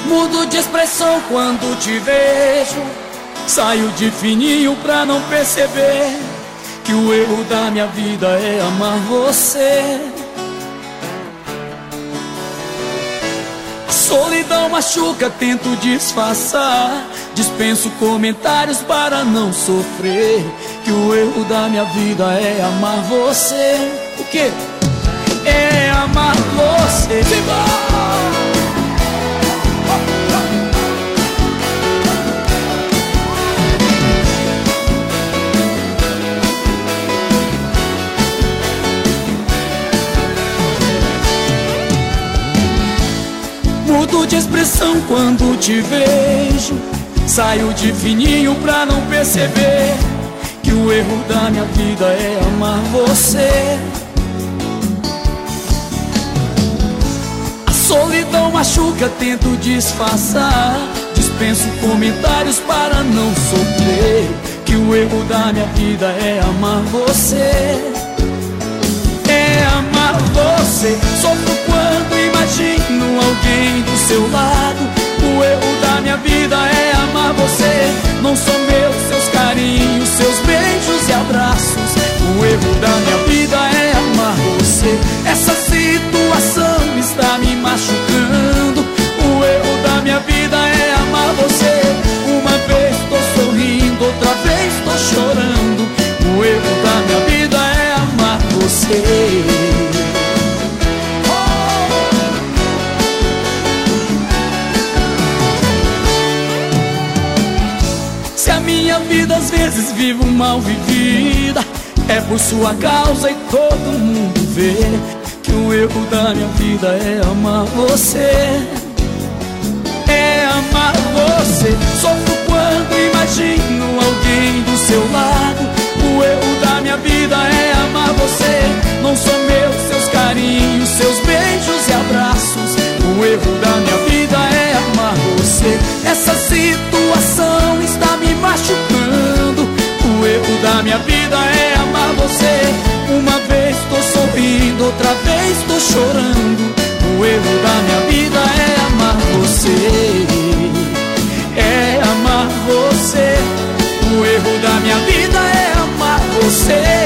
Mudo de expressão quando te vejo. Saio de fininho pra não perceber que o erro da minha vida é amar você. A solidão machuca, tento disfarçar. Dispenso comentários para não sofrer, que o erro da minha vida é amar você. O quê? É amar você. Mudo de expressão quando te vejo. Saio de fininho pra não perceber que o erro da minha vida é amar você. A solidão machuca, tento disfarçar. Dispenso comentários para não sofrer, que o erro da minha vida é amar você. É amar você. Sofro quando imagino alguém do seu lado. O erro da minha vida é amar você. Não sou meu, seus carinhos, seus beijos e abraços. O erro da minha vida é amar você. Essa situação está me machucando. O erro da minha vida é amar você. Uma vez tô sorrindo, outra vez tô chorando. O erro da minha vida é amar você. Se a minha vida às vezes vivo mal vivida, é por sua causa e todo mundo vê que o erro da minha vida é amar você. É amar você. Sofro quando imagino alguém do seu lado. O erro da minha vida é amar você. Não sou meu, seus carinhos, seus beijos e abraços. O erro da minha vida é amar você. Essa situação está me machucando. O erro da minha vida é amar você. Uma vez tô sorrindo, outra vez tô chorando. O erro da minha vida é amar você. É amar você. O erro da minha vida é amar você.